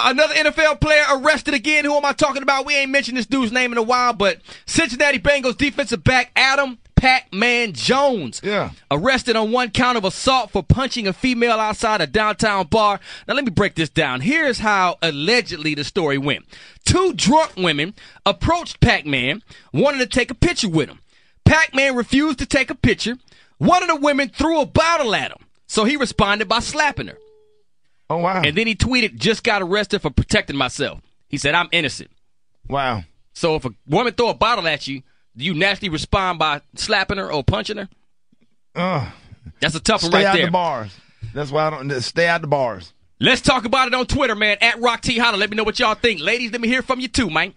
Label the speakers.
Speaker 1: Another NFL player arrested again. Who am I talking about? We ain't mentioned this dude's name in a while, but Cincinnati Bengals defensive back Adam Pac-Man Jones.
Speaker 2: Yeah.
Speaker 1: Arrested on one count of assault for punching a female outside a downtown bar. Now, let me break this down. Here's how allegedly the story went. 2 drunk women approached Pac-Man, wanted to take a picture with him. Pac-Man refused to take a picture. One of the women threw a bottle at him, so he responded by slapping her.
Speaker 2: Oh, wow.
Speaker 1: And then he tweeted, "Just got arrested for protecting myself." He said, "I'm innocent."
Speaker 2: Wow.
Speaker 1: So if a woman throw a bottle at you, do you naturally respond by slapping her or punching her? That's a tough one right there.
Speaker 2: Stay out the bars. That's why I don't stay out the bars.
Speaker 1: Let's talk about it on Twitter, man. @Rock T Holla. Let me know what y'all think. Ladies, let me hear from you too, man.